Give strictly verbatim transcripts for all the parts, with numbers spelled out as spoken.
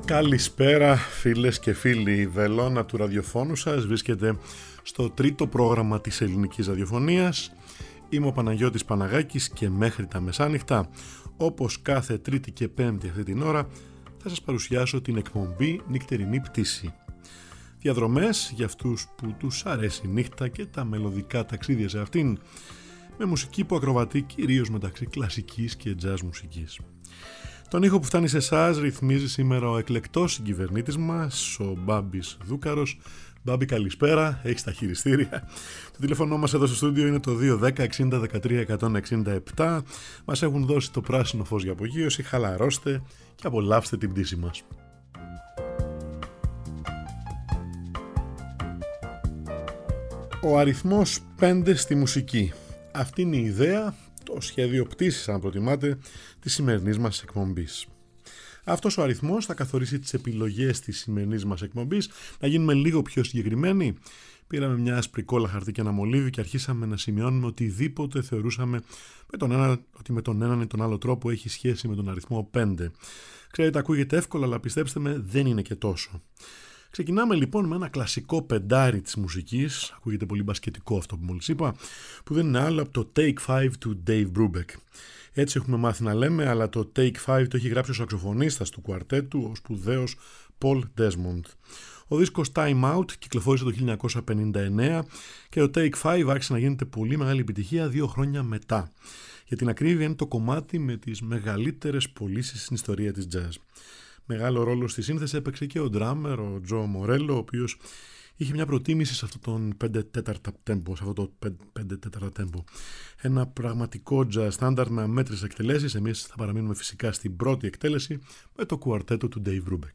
Καλησπέρα φίλες και φίλοι. Η βελόνα του ραδιοφώνου σας βρίσκεται στο τρίτο πρόγραμμα της ελληνικής ραδιοφωνίας. Είμαι ο Παναγιώτης Παναγάκης και μέχρι τα μεσάνυχτα, όπως κάθε Τρίτη και Πέμπτη αυτή την ώρα, θα σας παρουσιάσω την εκπομπή Νυχτερινή Πτήση. Διαδρομές για αυτούς που τους αρέσει η νύχτα και τα μελωδικά ταξίδια σε αυτήν, με μουσική που ακροβατεί κυρίως μεταξύ κλασικής και jazz μουσικής. Τον ήχο που φτάνει σε εσάς ρυθμίζει σήμερα ο εκλεκτός συγκυβερνήτης μας, ο Μπάμπης Δούκαρος. Μπάμπη, καλησπέρα, έχεις τα χειριστήρια. Το τηλέφωνο μας εδώ στο στούντιο είναι το δύο ένα μηδέν εξήντα δεκατρία εκατόν εξήντα επτά. Μας έχουν δώσει το πράσινο φως για απογείωση. Χαλαρώστε και απολαύστε την πτήση μας. Ο αριθμός πέντε στη μουσική. Αυτή είναι η ιδέα, το σχέδιο πτήσης αν προτιμάτε, της σημερινής μας εκπομπής. Αυτός ο αριθμός θα καθορίσει τις επιλογές της σημερινής μας εκπομπής. Να γίνουμε λίγο πιο συγκεκριμένοι. Πήραμε μια άσπρη κόλλα, χαρτί και ένα μολύβι και αρχίσαμε να σημειώνουμε οτιδήποτε θεωρούσαμε με τον ένα, ότι με τον έναν ή τον άλλο τρόπο έχει σχέση με τον αριθμό πέντε. Ξέρετε, ακούγεται εύκολο, αλλά πιστέψτε με, δεν είναι και τόσο. Ξεκινάμε λοιπόν με ένα κλασικό πεντάρι της μουσικής, ακούγεται πολύ μπασκετικό αυτό που μόλις είπα, που δεν είναι άλλο από το Take five του Dave Brubeck. Έτσι έχουμε μάθει να λέμε, αλλά το Take five το έχει γράψει ο σαξοφωνίστας του κουαρτέτου, ο σπουδαίος Paul Desmond. Ο δίσκος Time Out κυκλοφόρησε το χίλια εννιακόσια πενήντα εννέα και το Take five άρχισε να γίνεται πολύ μεγάλη επιτυχία δύο χρόνια μετά. Για την ακρίβεια είναι το κομμάτι με τις μεγαλύτερες πωλήσεις στην ιστορία της jazz. Μεγάλο ρόλο στη σύνθεση έπαιξε και ο ντράμερ, ο Τζο Μορέλο, ο οποίος είχε μια προτίμηση σε αυτό τον πέντε τέταρτα tempo, σε αυτό το πέντε τέταρτα tempo. Ένα πραγματικό jazz standard με αμέτρητες εκτελέσεις. Εμείς θα παραμείνουμε φυσικά στην πρώτη εκτέλεση με το κουαρτέτο του Dave Brubeck.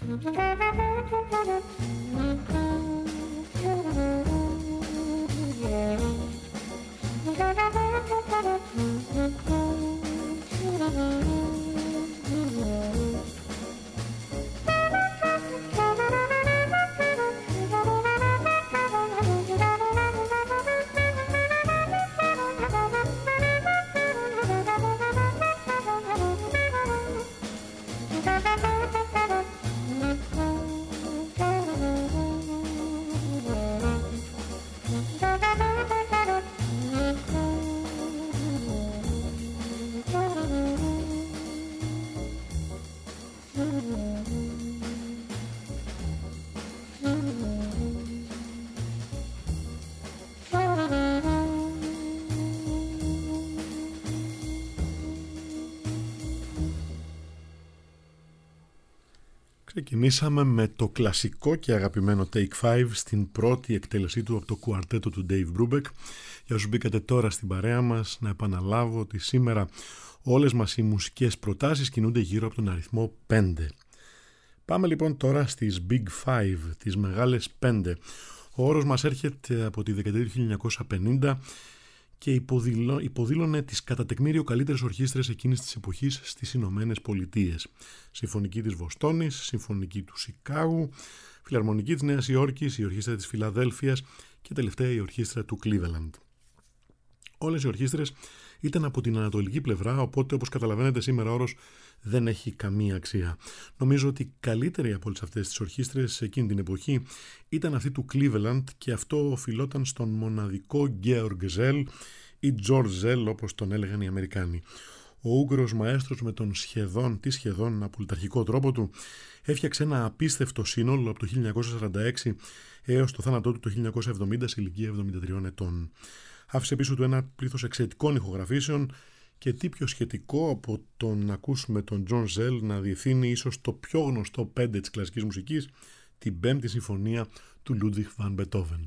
Ξεκινήσαμε με το κλασικό και αγαπημένο Take πέντε στην πρώτη εκτέλεσή του από το κουαρτέτο του Dave Brubeck. Για όσους μπήκατε τώρα στην παρέα μας, να επαναλάβω ότι σήμερα όλες μας οι μουσικές προτάσεις κινούνται γύρω από τον αριθμό πέντε. Πάμε λοιπόν τώρα στις Big Five, τις μεγάλες πέντε. Ο όρος μας έρχεται από τη δεκαετία του χίλια εννιακόσια πενήντα και υποδηλώ, υποδήλωνε τις κατά τεκμήριο καλύτερες ορχήστρες εκείνης της εποχής στις Ηνωμένες Πολιτείες. Συμφωνική της Βοστόνης, Συμφωνική του Σικάγου, Φιλαρμονική της Νέας Υόρκης, η Ορχήστρα της Φιλαδέλφειας και τελευταία η Ορχήστρα του Cleveland. Όλες οι ορχήστρες ήταν από την ανατολική πλευρά, οπότε όπως καταλαβαίνετε σήμερα ο όρος δεν έχει καμία αξία. Νομίζω ότι η καλύτερη από όλες αυτές τις ορχήστρες σε εκείνη την εποχή ήταν αυτή του Cleveland και αυτό οφειλόταν στον μοναδικό Georg Zell ή George Zell όπως τον έλεγαν οι Αμερικάνοι. Ο Ούγγρος μαέστρος με τον σχεδόν, τι σχεδόν απολυταρχικό τρόπο του έφτιαξε ένα απίστευτο σύνολο από το χίλια εννιακόσια σαράντα έξι έως το θάνατό του το χίλια εννιακόσια εβδομήντα σε ηλικία εβδομήντα τριών ετών. Άφησε πίσω του ένα πλήθος εξαιρετικών ηχογραφήσεων και τι πιο σχετικό από το να ακούσουμε τον John Zell να διευθύνει ίσως το πιο γνωστό πέντε της κλασικής μουσικής, την πέμπτη συμφωνία του Ludwig van Beethoven.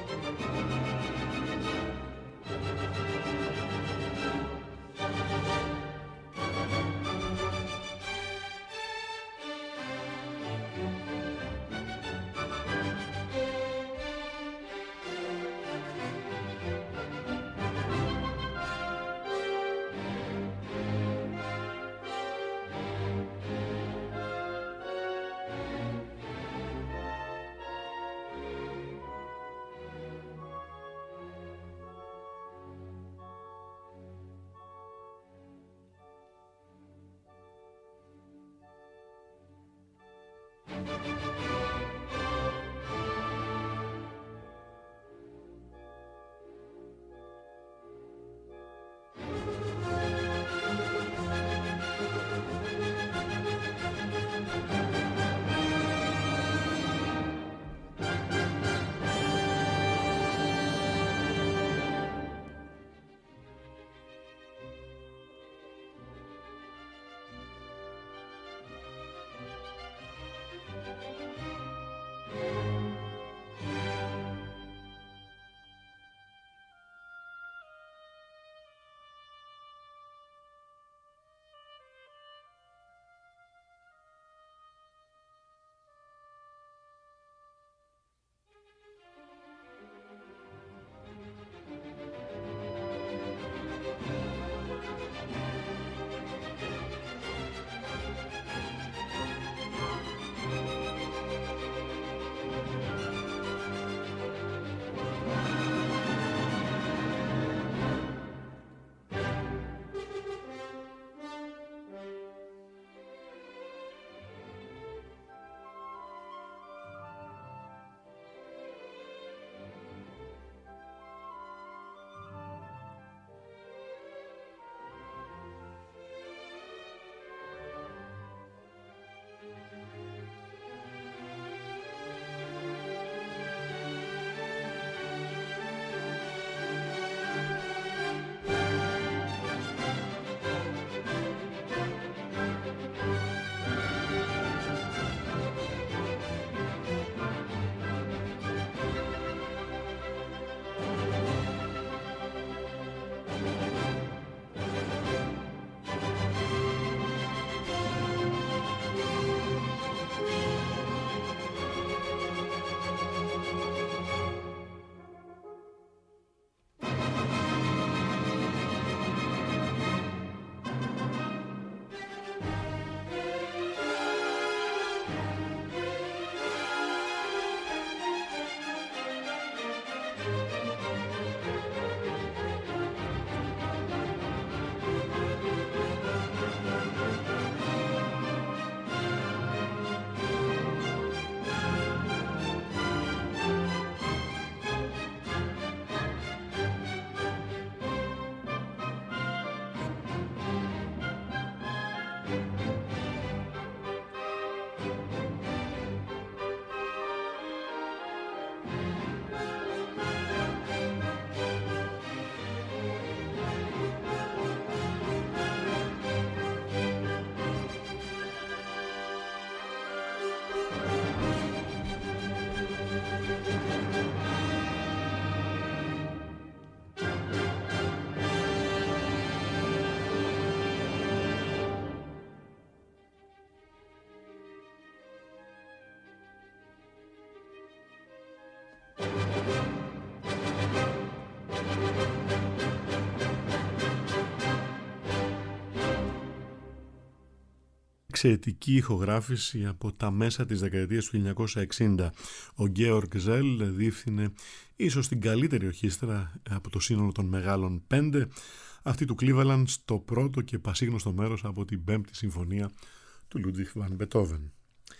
εξαιρετική ηχογράφηση από τα μέσα της δεκαετίας του χίλια εννιακόσια εξήντα. Ο Γκέοργκ Ζέλ διεύθυνε ίσως την καλύτερη ορχήστρα από το σύνολο των μεγάλων πέντε, αυτή του Cleveland, στο πρώτο και πασίγνωστο μέρος από την πέμπτη συμφωνία του Λούντβιχ βαν Μπετόβεν.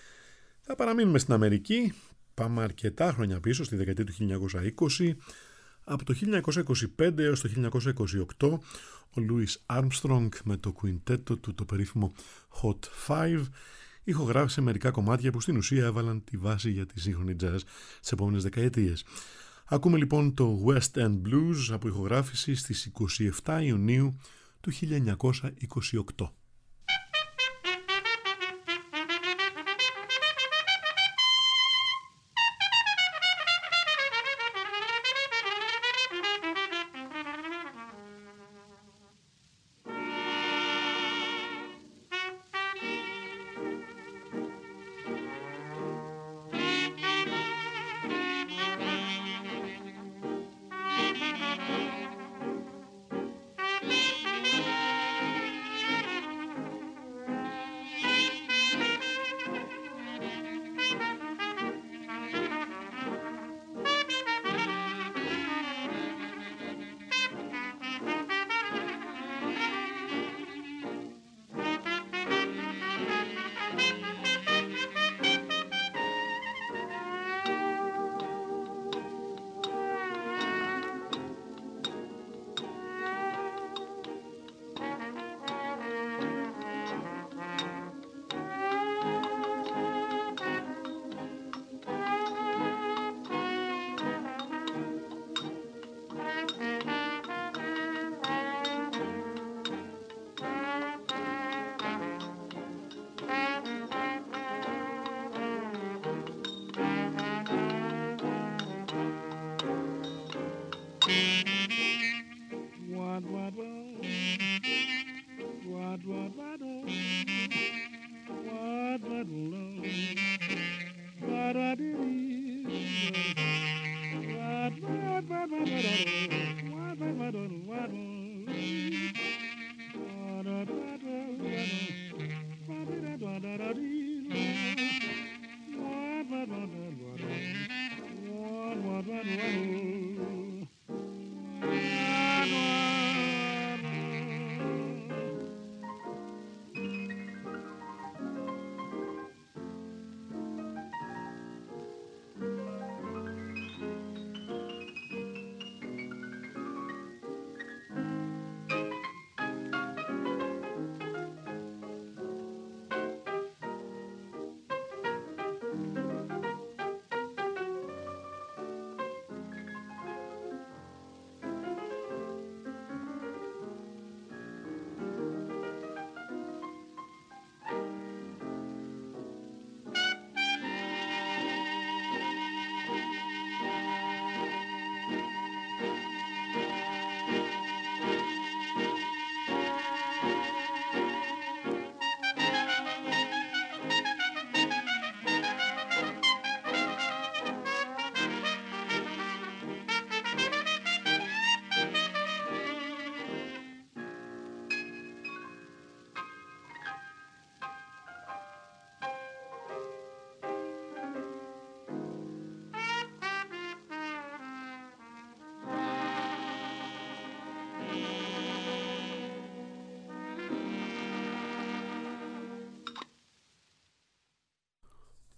Θα παραμείνουμε στην Αμερική, πάμε αρκετά χρόνια πίσω, στη δεκαετία του χίλια εννιακόσια είκοσι. Από το χίλια εννιακόσια είκοσι πέντε έως το χίλια εννιακόσια είκοσι οκτώ, ο Λούις Άρμστρονγκ με το κουιντέτο του, το περίφημο Hot Five, ηχογράφησε μερικά κομμάτια που στην ουσία έβαλαν τη βάση για τη σύγχρονη jazz στις επόμενες δεκαετίες. Ακούμε λοιπόν το West End Blues από ηχογράφηση στις είκοσι επτά Ιουνίου του χίλια εννιακόσια είκοσι οκτώ.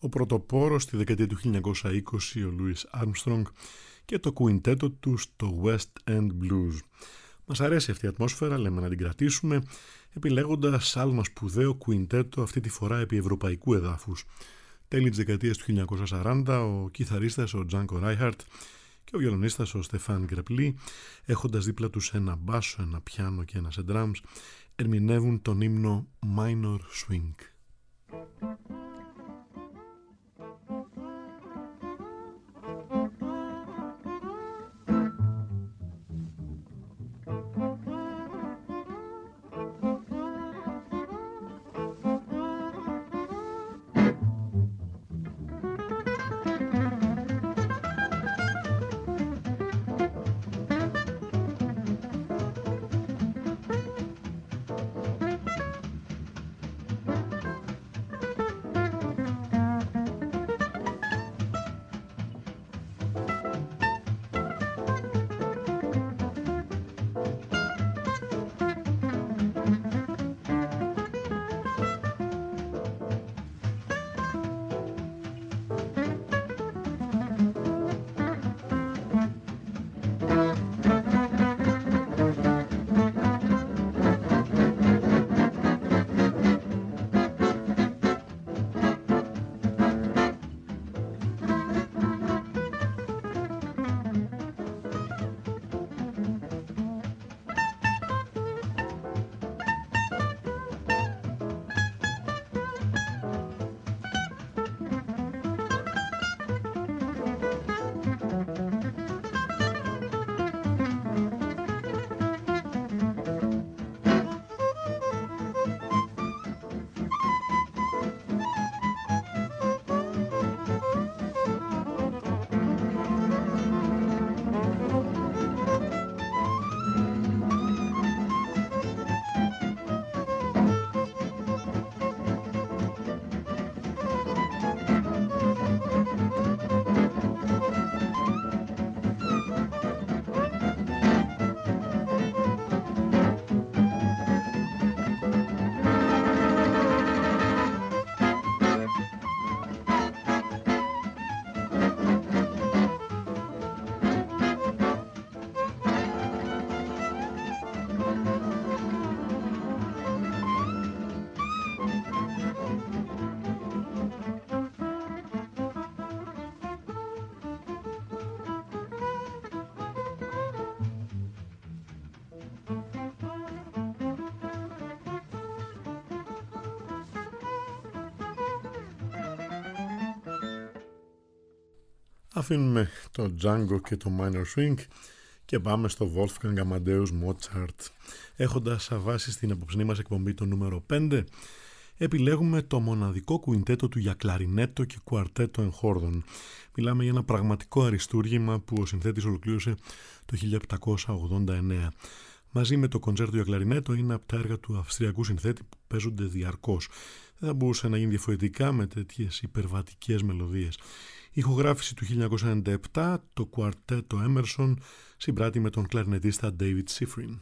Ο πρωτοπόρος στη δεκαετία του χίλια εννιακόσια είκοσι, ο Louis Armstrong, και το κουιντέτο του στο West End Blues. Μας αρέσει αυτή η ατμόσφαιρα, λέμε να την κρατήσουμε, επιλέγοντας άλλο ένα σπουδαίο κουιντέτο, αυτή τη φορά επί ευρωπαϊκού εδάφους. Τέλη της δεκαετίας του χίλια εννιακόσια σαράντα, ο κιθαρίστας ο Τζάνκο Ράιχαρτ και ο βιολονίστας ο Στεφάν Γκρεπλί, έχοντας δίπλα τους ένα μπάσο, ένα πιάνο και ένα σε drums, ερμηνεύουν τον ύμνο Minor Swing. Αφήνουμε το Django και το Minor Swing και πάμε στο Wolfgang Amadeus Mozart. Έχοντας βάσει στην απόψινή μας εκπομπή το νούμερο πέντε, επιλέγουμε το μοναδικό κουιντέτο του για κλαρινέτο και κουαρτέτο εγχόρδων. Μιλάμε για ένα πραγματικό αριστούργημα που ο συνθέτης ολοκλήρωσε το χίλια επτακόσια ογδόντα εννέα. Μαζί με το κοντσέρτο για κλαρινέτο είναι από τα έργα του αυστριακού συνθέτη που παίζονται διαρκώς. Δεν θα μπορούσε να γίνει διαφορετικά με τέτοιες υπερβατικές μελωδίες. Η ηχογράφηση του χίλια εννιακόσια ενενήντα επτά, το κουαρτέτο Emerson συμπράττει με τον κλαρινετίστα David Sifrin.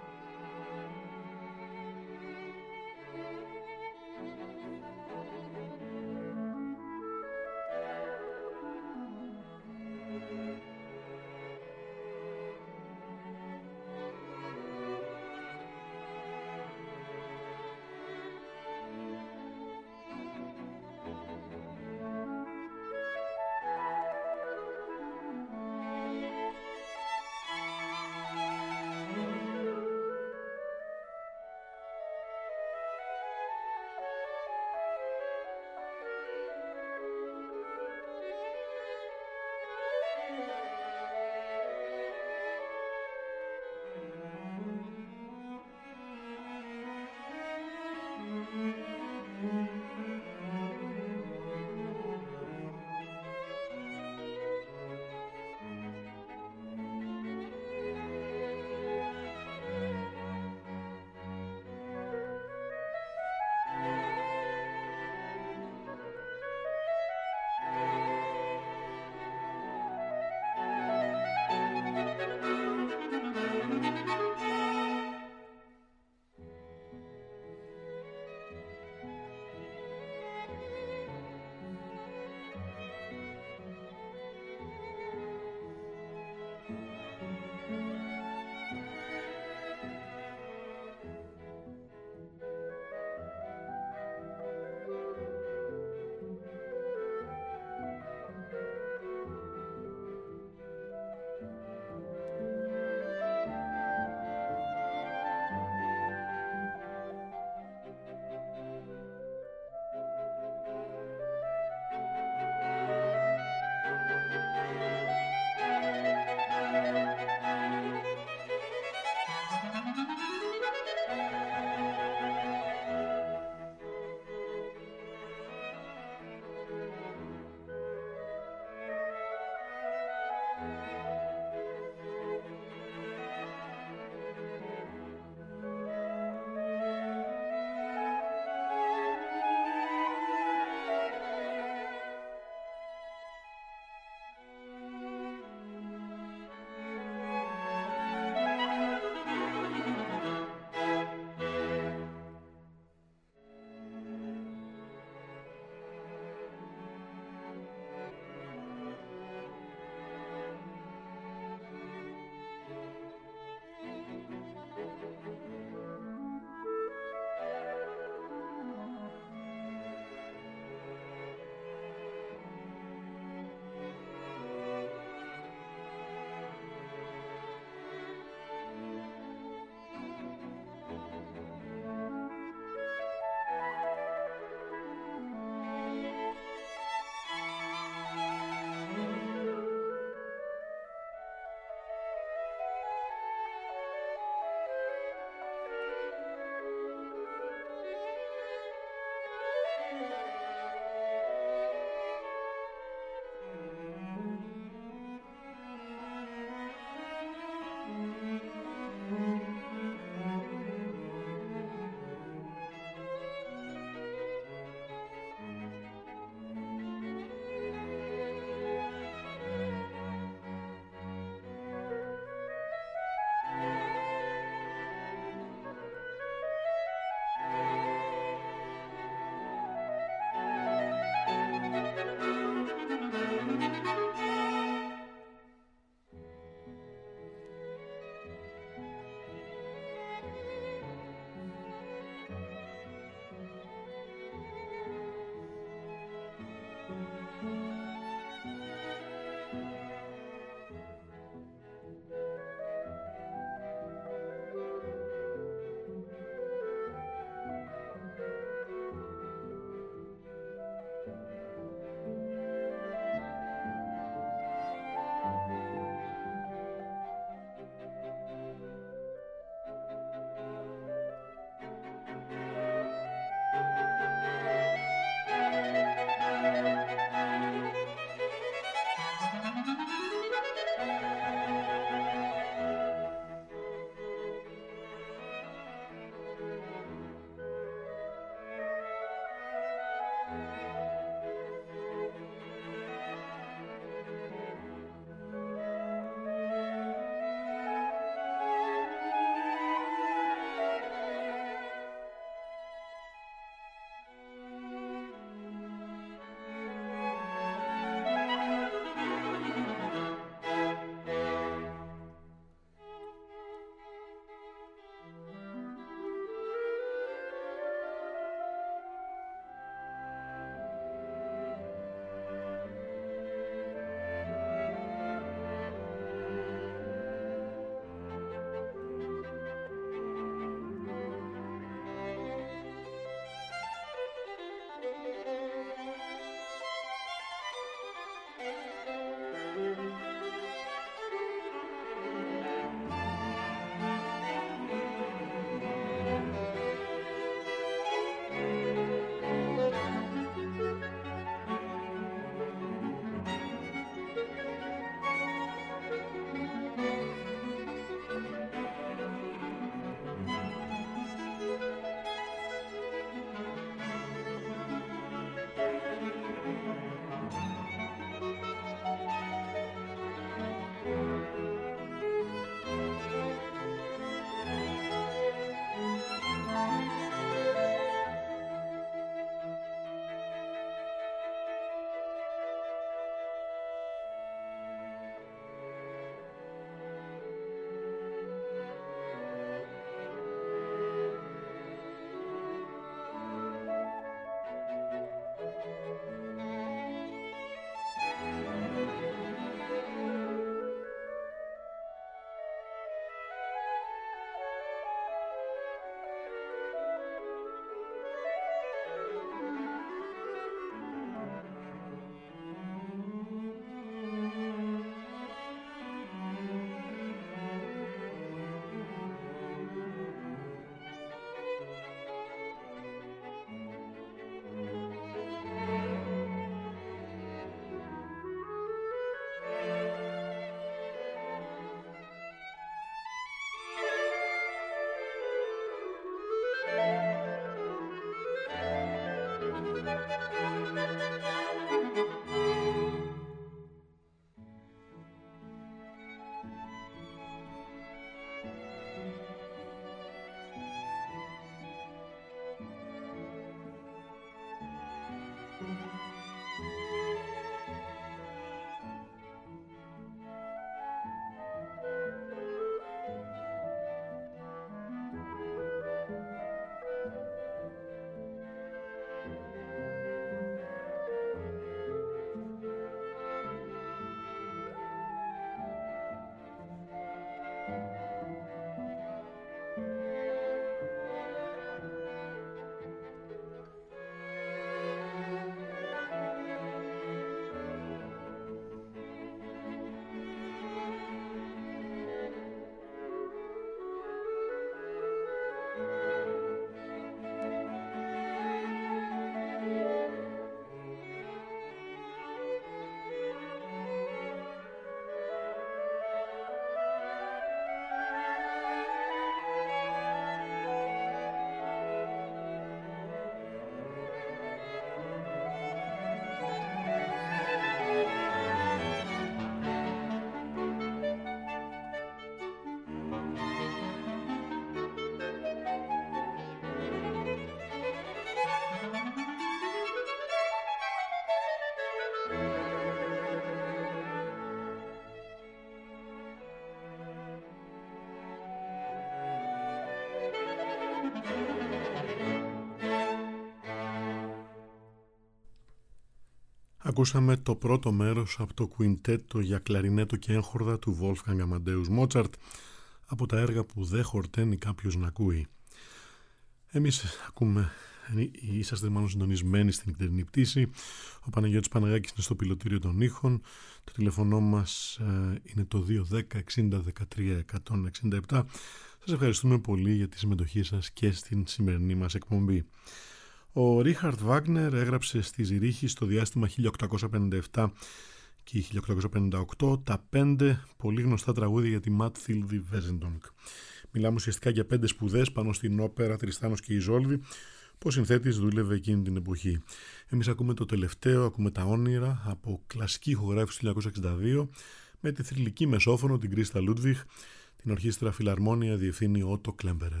ακούσαμε το πρώτο μέρος από το κουιντέτο για κλαρινέτο και έγχορδα του Wolfgang Amadeus Mozart, από τα έργα που δεν χορταίνει κάποιος να ακούει. Εμείς ακούμε, είσαστε μάλλον συντονισμένοι στην νυχτερινή πτήση. Ο Παναγιώτης Παναγάκης είναι στο πιλωτήριο των ήχων. Το τηλεφωνό μας ε, είναι το δύο ένα μηδέν εξήντα δεκατρία εκατόν εξήντα επτά. Σας ευχαριστούμε πολύ για τη συμμετοχή σας και στην σημερινή μας εκπομπή. Ο Ρίχαρτ Βάγνερ έγραψε στη Ζηρίχη στο διάστημα χίλια οκτακόσια πενήντα επτά και χίλια οκτακόσια πενήντα οκτώ τα πέντε πολύ γνωστά τραγούδια για τη Ματθίλδη Βέζεντονγκ. Μιλάμε ουσιαστικά για πέντε σπουδές πάνω στην όπερα Τριστάνος και Ιζόλδη που ο συνθέτης δούλευε εκείνη την εποχή. Εμείς ακούμε το τελευταίο, ακούμε τα όνειρα από κλασική ηχογράφηση του χίλια εννιακόσια εξήντα δύο με τη θρυλική μεσόφωνο την Κρίστα Λούντβιχ, την ορχήστρα Φιλαρμόνια διευθύνει Ότο Κλέμπερερ.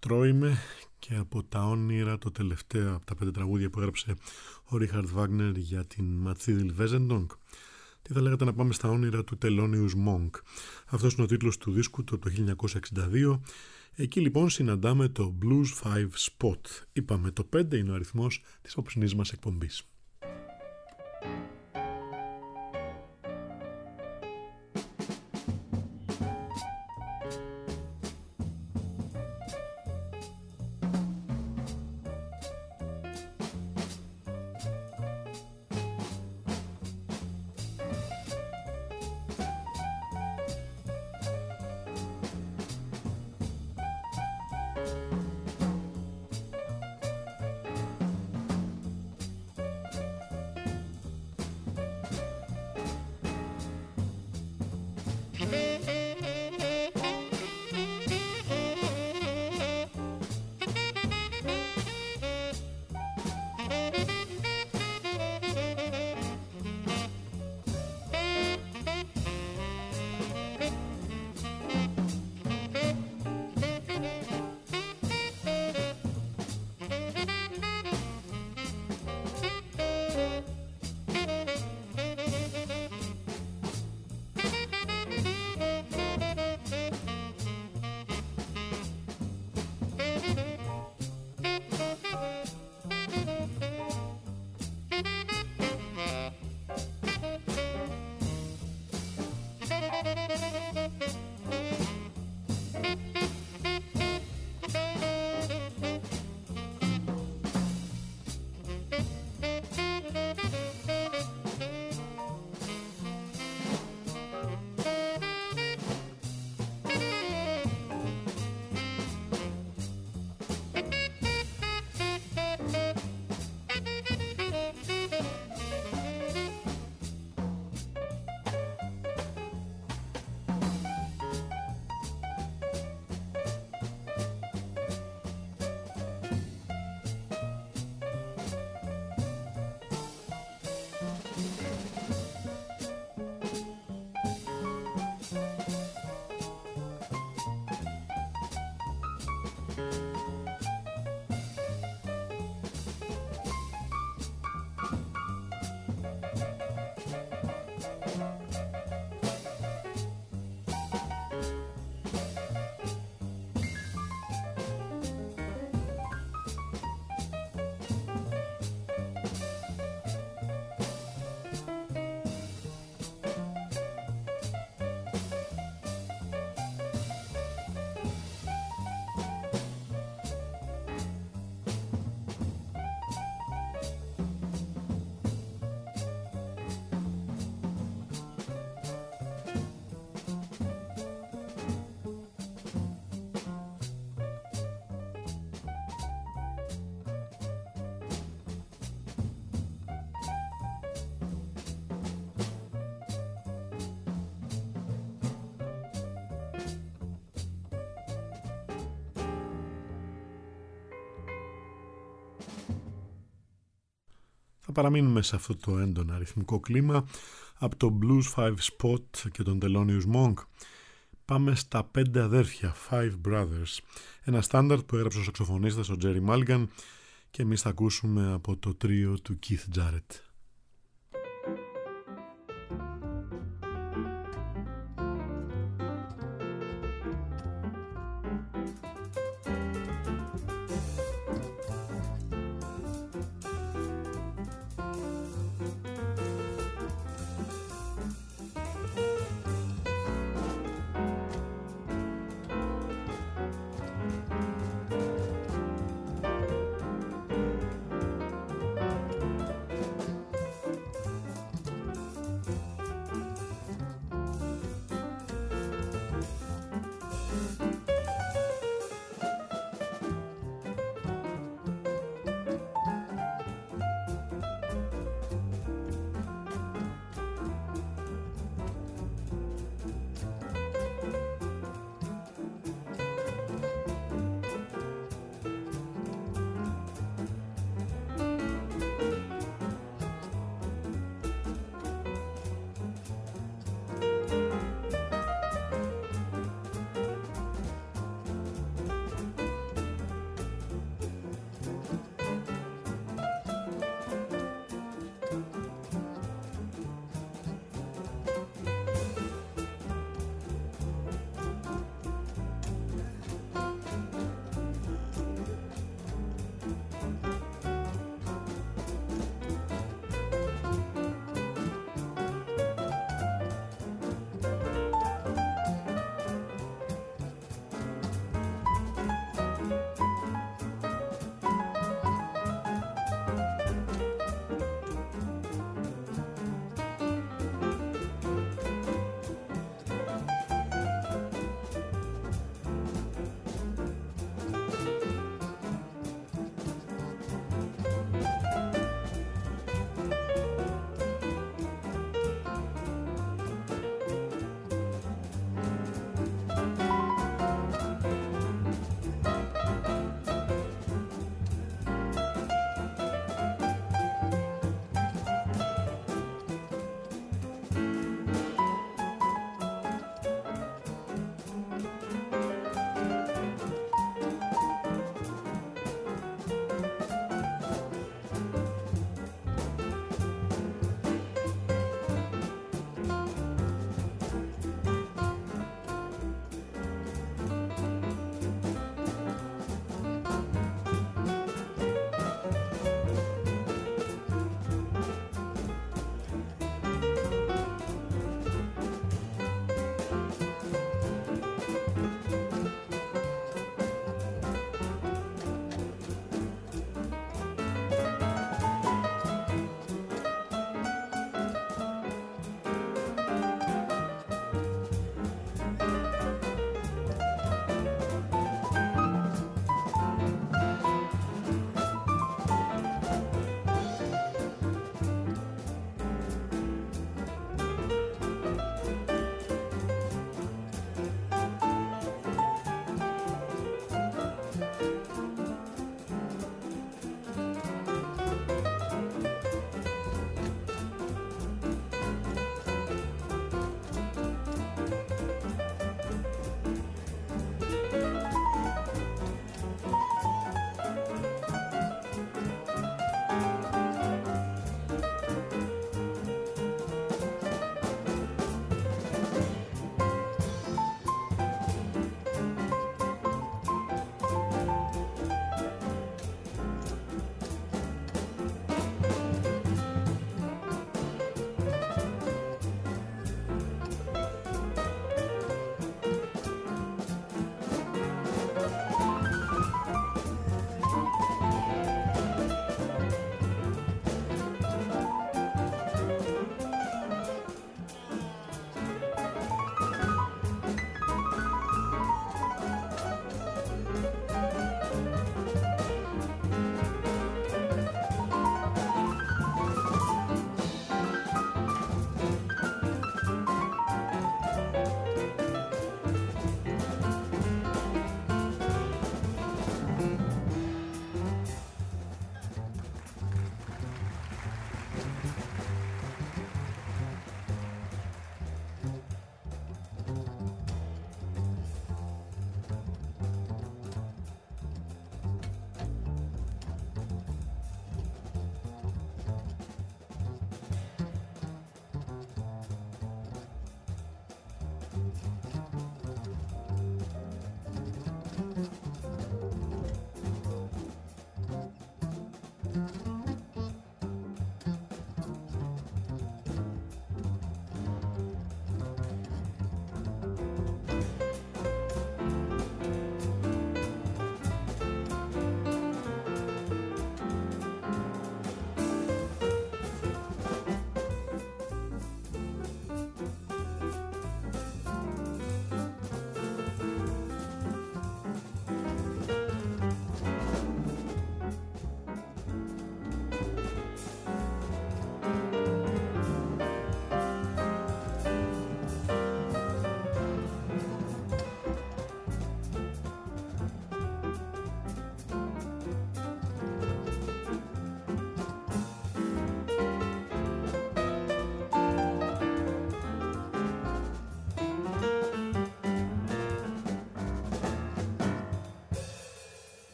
Τρώιμε και από τα όνειρα, το τελευταίο από τα πέντε τραγούδια που έγραψε ο Ρίχαρντ Βάγνερ για την Ματσίδιλ Βέζεντονγκ. Τι θα λέγατε να πάμε στα όνειρα του Τελώνιους Μόνκ. Αυτός είναι ο τίτλος του δίσκου το χίλια εννιακόσια εξήντα δύο. Εκεί λοιπόν συναντάμε το Blues five Spot. Είπαμε το πέντε είναι ο αριθμός της απόψινής μας εκπομπής. Θα παραμείνουμε σε αυτό το έντονα αριθμικό κλίμα από το Blues five Spot και τον Thelonious Monk. Πάμε στα πέντε αδέρφια, Five Brothers, ένα στάνταρτ που έγραψε ο σαξοφωνίστας ο Jerry Mulligan και εμείς θα ακούσουμε από το τρίο του Keith Jarrett.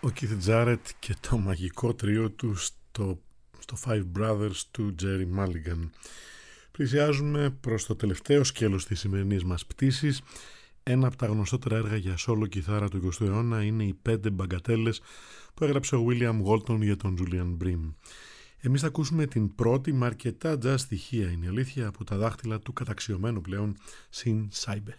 Ο Keith Jarrett και το μαγικό τρίο του στο, στο Five Brothers του Jerry Mulligan. Πλησιάζουμε προς το τελευταίο σκέλος της σημερινής μας πτήσης. Ένα από τα γνωστότερα έργα για σόλο κιθάρα του εικοστού αιώνα είναι οι πέντε μπαγκατέλες που έγραψε ο William Walton για τον Julian Bream. Εμείς θα ακούσουμε την πρώτη με αρκετά jazz στοιχεία, είναι η αλήθεια, από τα δάχτυλα του καταξιωμένου πλέον Sin Saibe.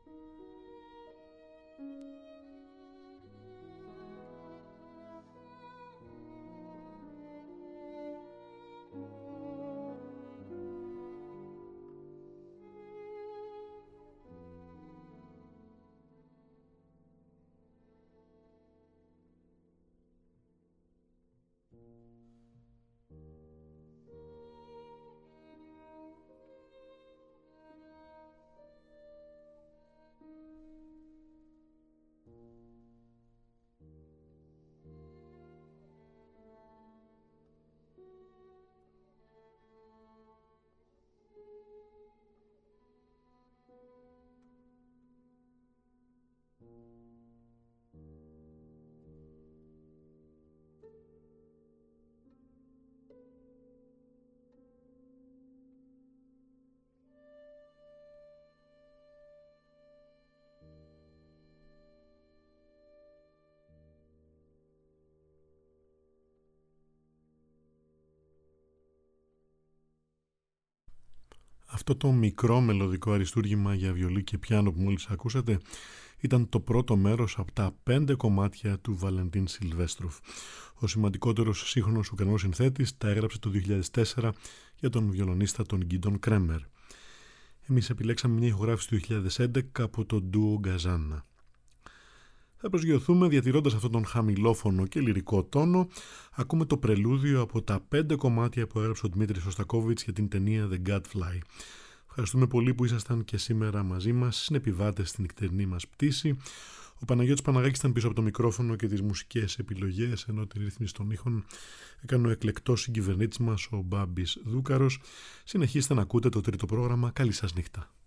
Αυτό το μικρό μελωδικό αριστούργημα για βιολί και πιάνο που μόλις ακούσατε ήταν το πρώτο μέρος από τα πέντε κομμάτια του Βαλεντίν Σιλβέστροφ. Ο σημαντικότερος σύγχρονος Ουκρανός συνθέτης τα έγραψε το δύο χιλιάδες τέσσερα για τον βιολονίστα τον Γκίντον Κρέμερ. Εμείς επιλέξαμε μια ηχογράφηση του δύο χιλιάδες έντεκα από το ντουο Γκαζάνα. Θα προσγειωθούμε διατηρώντας αυτόν τον χαμηλόφωνο και λυρικό τόνο. Ακούμε το πρελούδιο από τα πέντε κομμάτια που έγραψε ο Δημήτρης Σωστακόβιτς για την ταινία The Gadfly. Ευχαριστούμε πολύ που ήσασταν και σήμερα μαζί μας, συνεπιβάτες στην νυχτερινή μας πτήση. Ο Παναγιώτης Παναγάκης ήταν πίσω από το μικρόφωνο και τις μουσικές επιλογές, ενώ τη ρύθμιση των ήχων έκανε ο εκλεκτός συγκυβερνήτης μας, ο Μπάμπης Δούκαρος. Συνεχίστε να ακούτε το τρίτο πρόγραμμα. Καλή σας νύχτα.